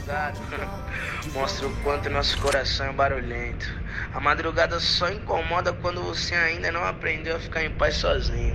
madrugada mostra o quanto nosso coração é barulhento. A madrugada só incomoda quando você ainda não aprendeu a ficar em paz sozinho.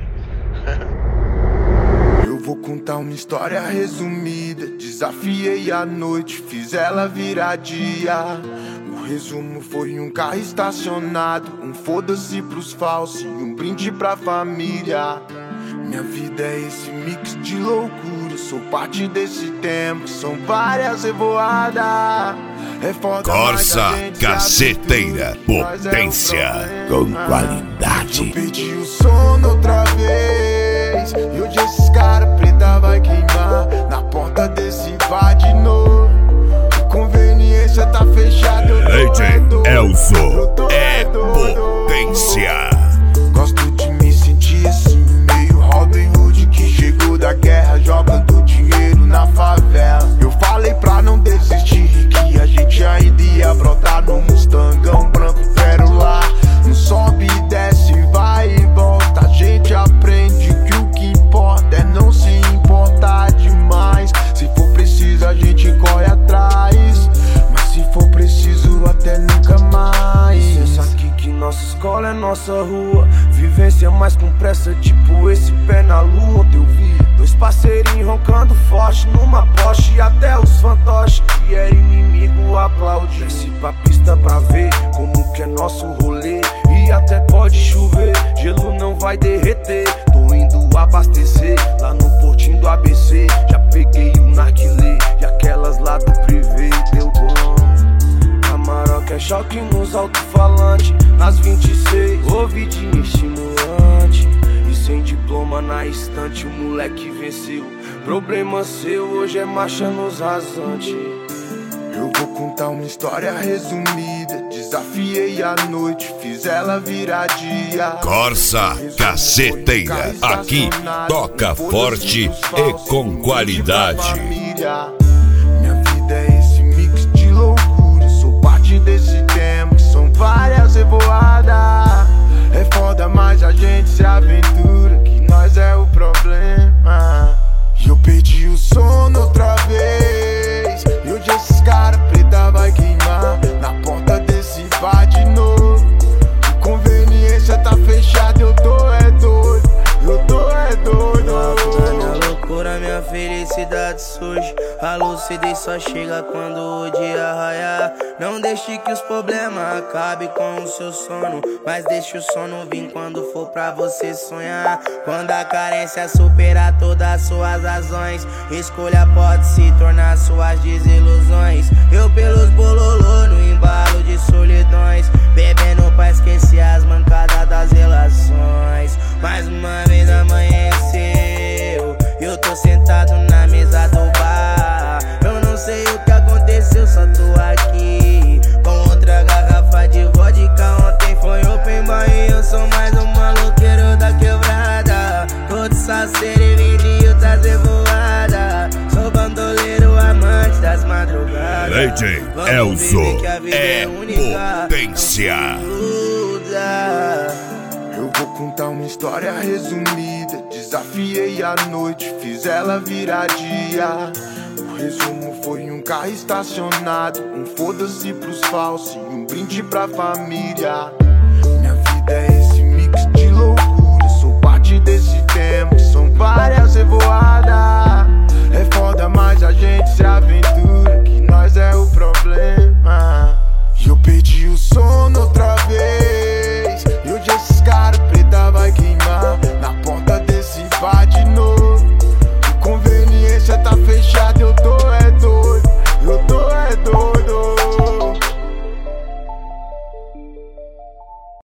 Eu vou contar uma história resumida. Desafiei a noite, fiz ela virar dia. O resumo foi um carro estacionado, um foda-se pros falsos e um brinde pra família. Minha vida é esse mix de loucura, sou parte desse tempo, são várias revoadas. É foda, Corsa Caceteira, potência com qualidade. Eu perdi o sono outra vez, e hoje esses cara preta vai queimar na porta desse bar de novo. Conveniência tá fechada, Leite Elzo é potência. Gosto de me sentir assim, meio Robin Hood que chegou da guerra jogando dinheiro na favela. Eu falei pra não desistir, que a gente ainda ia brotar no Mustangão branco e pérola. Não sobe e desce, vai e volta. A gente aprende que o que importa é não se importar demais. Se for preciso a gente corre atrás, mas se for preciso até nunca mais. Pensa aqui que nossa escola é nossa rua, vivência mais com pressa, tipo esse pé na lua. Ontem eu vi dois parceirinhos roncando forte numa Porsche, e até os fantoches que era inimigo aplaude. Desce pra pista pra ver como que é nosso rolê, e até pode chover, gelo não vai derreter. Tô indo abastecer lá no portinho do ABC, já peguei o narguilé e aquelas lá do privê deu bom. Amarok é choque nos alto-falantes, nas 26, ouvidinho estimulante. E sem diploma na estante, o moleque venceu. Problema seu, hoje é marcha nos rasantes. Eu vou contar uma história resumida. Desafiei a noite, fiz ela virar dia. Corsa Caceteira, aqui toca forte e com qualidade. Minha vida é esse mix de loucura, sou parte desse tempo, são várias revoadas. É foda, mas a gente se aventura, que nós é o problema. E eu perdi o sono outra vez, e hoje esses cara preta vai queimar na porta desse bar de novo. Conveniência tá fechada, eu tô é doido, eu tô é doido. Minha loucura, minha felicidade surge. A lucidez só chega quando o dia raiar. Não deixe que os problemas acabem com o seu sono, mas deixe o sono vir quando for pra você sonhar. Quando a carência superar todas as suas razões, escolha pode se tornar suas desilusões. Eu pelos bololô no embalo de solidões, bebendo pra esquecer as mancadas das relações. Mais uma vez amanheceu, eu tô sentado na mesa do bar. Eu não sei o que aconteceu, só tô aqui com outra garrafa de vodka. Ontem foi open bar e eu sou mais um maloqueiro da quebrada. Todo saceiro e vendido das revoadas. Sou bandoleiro, amante das madrugadas. Leite Elzo é potência. Eu vou contar uma história resumida. Desafiei a noite, fiz ela virar dia. O resumo foi um carro estacionado, um foda-se pros falsos e um brinde pra família.